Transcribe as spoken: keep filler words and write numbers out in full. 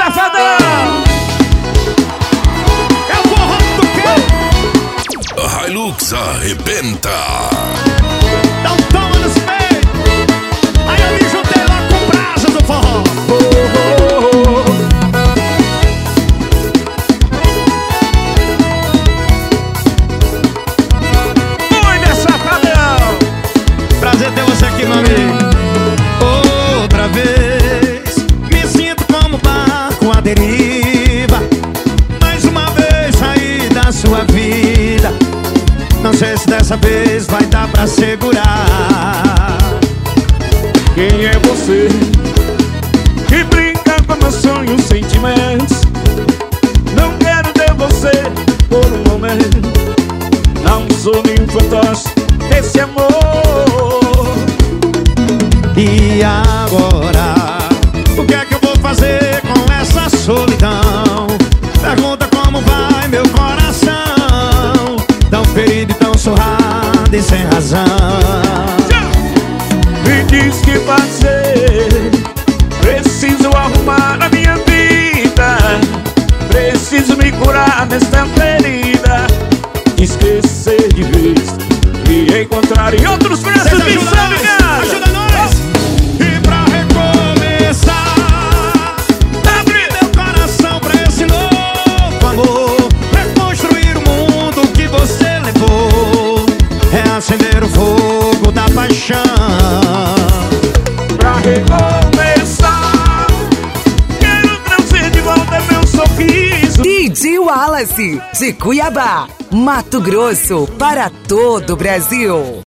Safadão! É o forró do quê? A Hilux arrebenta. Dá um toma nos peitos. Aí eu me juntei lá com brasas do forró. Oh, oh, oh. Muito Safadão! Prazer ter você aqui, meu amigo. Outra vez me sinto como um barco à deriva. Mais uma vez saí da sua vida. Não sei se dessa vez vai dar pra segurar. Quem é você que brinca com meus sonhos, sentimentos? Não quero ter você por um momento. Não sou nenhum fantoche desse amor. E agora, o que é que eu vou fazer com essa solidão? Pergunta como vai meu coração, tão ferido e tão surrado e sem razão. Me diz que fazer. Preciso arrumar a minha vida. Preciso me curar desta ferida. Esquecer de vez e encontrar em outros braços. Vocês ajudam nós, ajuda nós. E pra recomeçar, abrir meu coração pra esse novo amor. Reconstruir o mundo que você levou. Reacender o fogo da paixão. Pra recomeçar, quero trazer de volta meu sorriso. D J Wallace, de Cuiabá, Mato Grosso, para todo o Brasil.